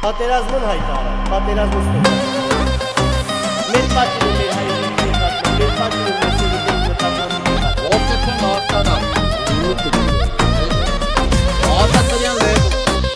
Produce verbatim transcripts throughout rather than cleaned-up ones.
Պատերազմն հայտարար, պատերազմը ստոպ։ Մեր պատիվում մեր հայերի նկատմամբ, մեր պատիվում մեր սիրուհիների նկատմամբ։ Որդեթուն արտանալ, ուտը դիվեր, արտատրյան լեգում։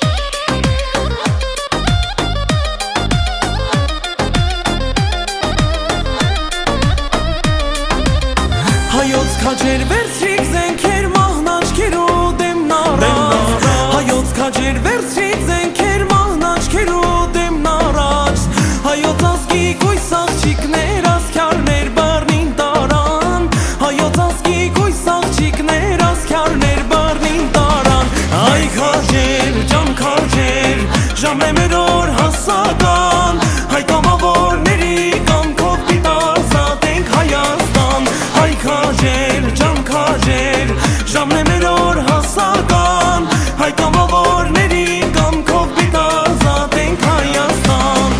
Հայոց քաջեր վերցրիք զենքեր մահնաճքերու դեմն առաջ Հայոց քաջեր վերցրիք զենքեր մահնաճքերու դեմն առաջ Հայոց ազգի գույս աղջիկներ ասքյարներ բառնին տարան Հայոց ազգի գույս աղջիկներ ասքյարներ բառնին տարան Այ քաջեր, ջան քաջեր, ժամն է մեր օր հասական Հայ կամավորների կամքով պիտի ազատենք Հայաստան Հայ քաջեր, ջան քաջեր, ժամն է մեր օր հասական Հայ կամավորների կամքով պիտի ազատենք Հայաստան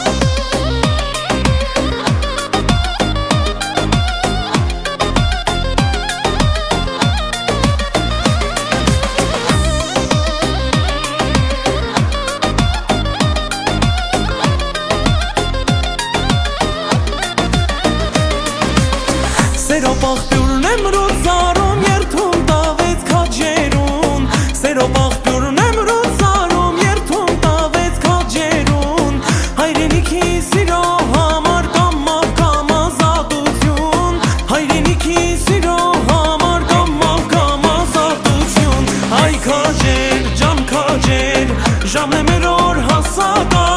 Սերով աղբյուրն եմ ռոզարում, երթում տավեց քաջերուն Սերով աղբյուրն եմ ռոզարում, երթում տավեց քաջերուն Հայրենիքի սիրո համար կամավ կամ ազատություն Հայրենիքի սիրո համար կամավ կամ ազատություն Այ քաջեր, ջան քաջեր, ժամն է մեր օր հասական